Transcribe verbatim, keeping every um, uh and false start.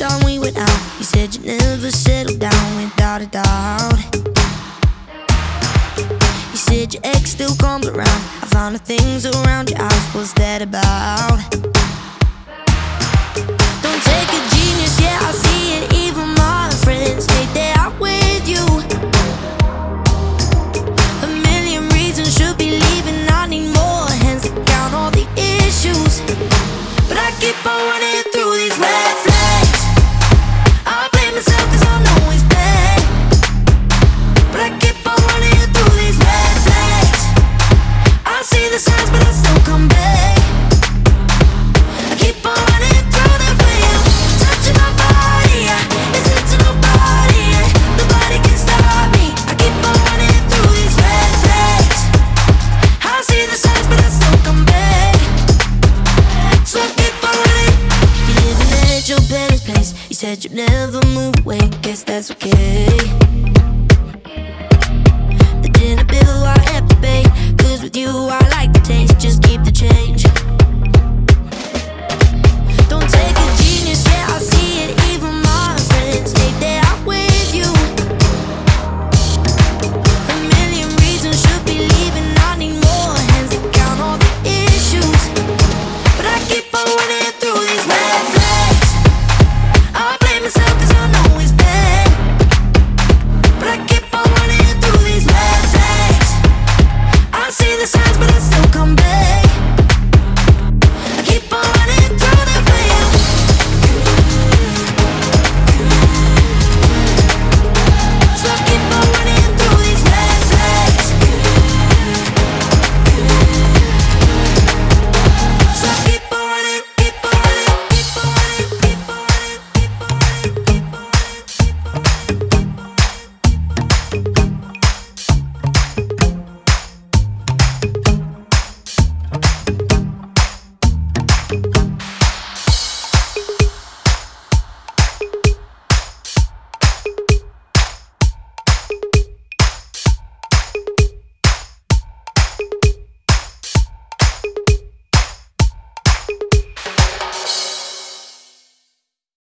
time we went out, you said you'd never settle down without a doubt. You said your ex still comes around. I found the things around your house, what's that about? Don't take a genius, yeah, I see it. Even my friends hate that I'm with you. A million reasons should be leaving. I need more hands to count all the issues, but I keep on running through these red flags. I blame myself cause I know it's bad, but I keep on running through these red flags. I see the signs but I still come back. I keep on running through the rain, touching my body, yeah. It's into nobody, yeah. Nobody can stop me. I keep on running through these red flags. I see the signs but I still come back. So I keep on running. You're living at your parents' place. You said you'd never move away, guess that's okay. The dinner bill I have to pay, cause with you I like the taste. Just keep the change.